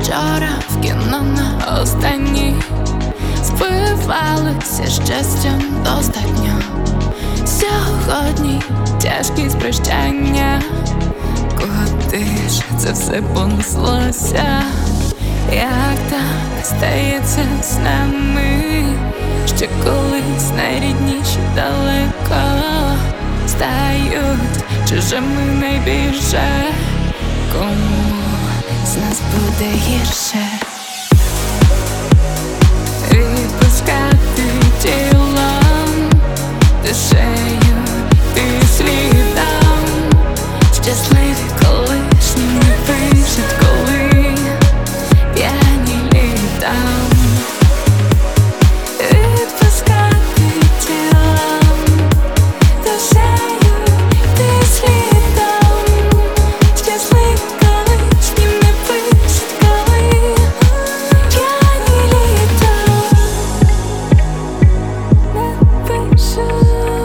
вчора в кіно на останній збивалися щастям достатньо. Сьогодні тяжкість прощання. Куди ж це все понеслося? Як так стається з нами, що колись найрідніші далеко стають чужими найбільше? Кому з нас буде гірше? Відпускати тілом, душею ти слідом. Щасливі колишні не пишуть, коли п'яні літом. Відпускати тілом, душею ти слідом. Щасливі колишні не пишуть, коли п'яні літом. Не пишуть.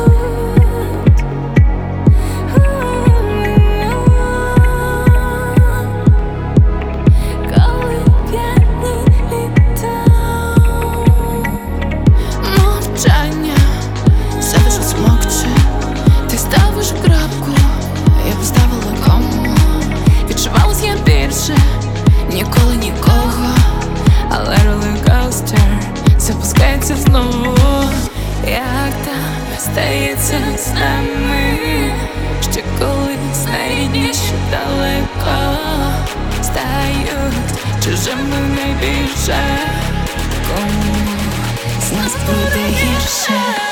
Себе ж смокче, ти ставиш крапку, я поставила кому. Відчувалась я більше, ніколи нікого. Але ролеркостер запускається знову. Як так стається з нами, що колись найрідніші далеко стають чужими найбільше? Кому з нас буде гірше?